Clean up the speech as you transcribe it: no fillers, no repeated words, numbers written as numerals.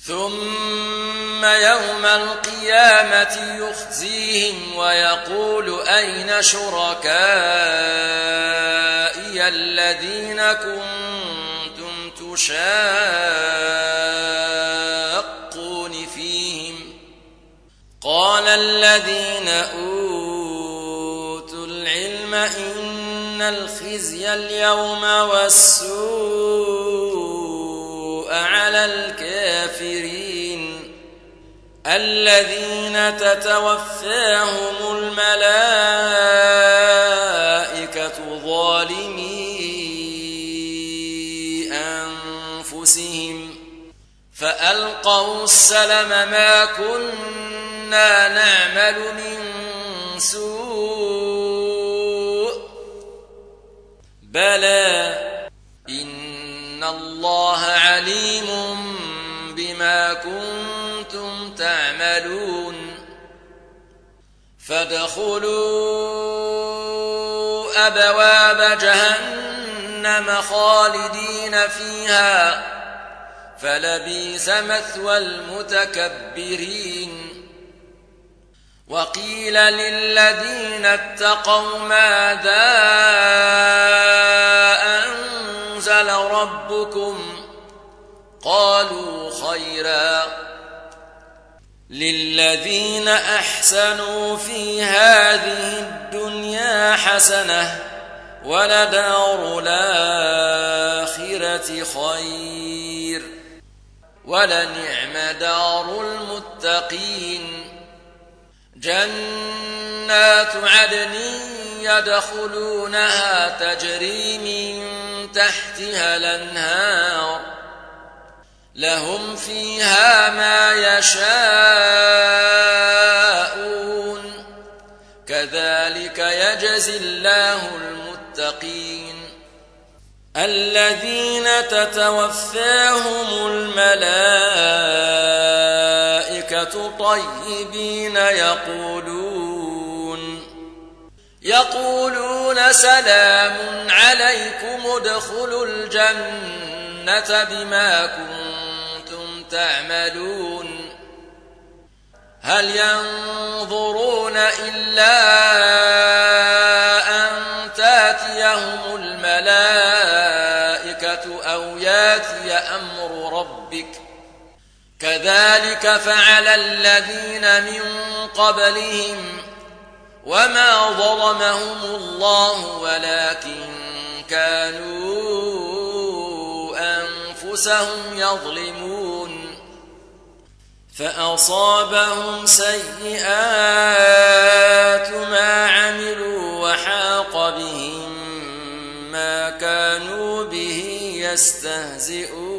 ثم يوم القيامة يخزيهم ويقول أين شركائي الذين كنتم تشاقون فيهم قال الذين أوتوا العلم إن الخزي اليوم والسوء على الكافرين الذين تتوفاهم الملائكة ظالمي أنفسهم فألقوا السلم ما كنا نعمل من سوء بلى إن الله عليم بما كنتم تعملون فادخلوا أبواب جهنم خالدين فيها فلبئس مثوى المتكبرين وقيل للذين اتقوا ماذا أنزل ربكم قالوا خيرا للذين أحسنوا في هذه الدنيا حسنة ولدار الآخرة خير ولنعم دار المتقين جنات عدن يدخلونها تجري من تحتها الأنهار لهم فيها ما يشاءون كذلك يجزي الله المتقين الذين تتوفاهم الملائكة طيبين يقولون سلام عليكم ادخلوا الجنة بما كنتم تعملون هل ينظرون إلا أن تاتيهم الملائكة أو ياتي أمر ربك كذلك فعل الذين من قبلهم وما ظلمهم الله ولكن كانوا أنفسهم يظلمون فأصابهم سيئات ما عملوا وحاق بهم ما كانوا به يستهزئون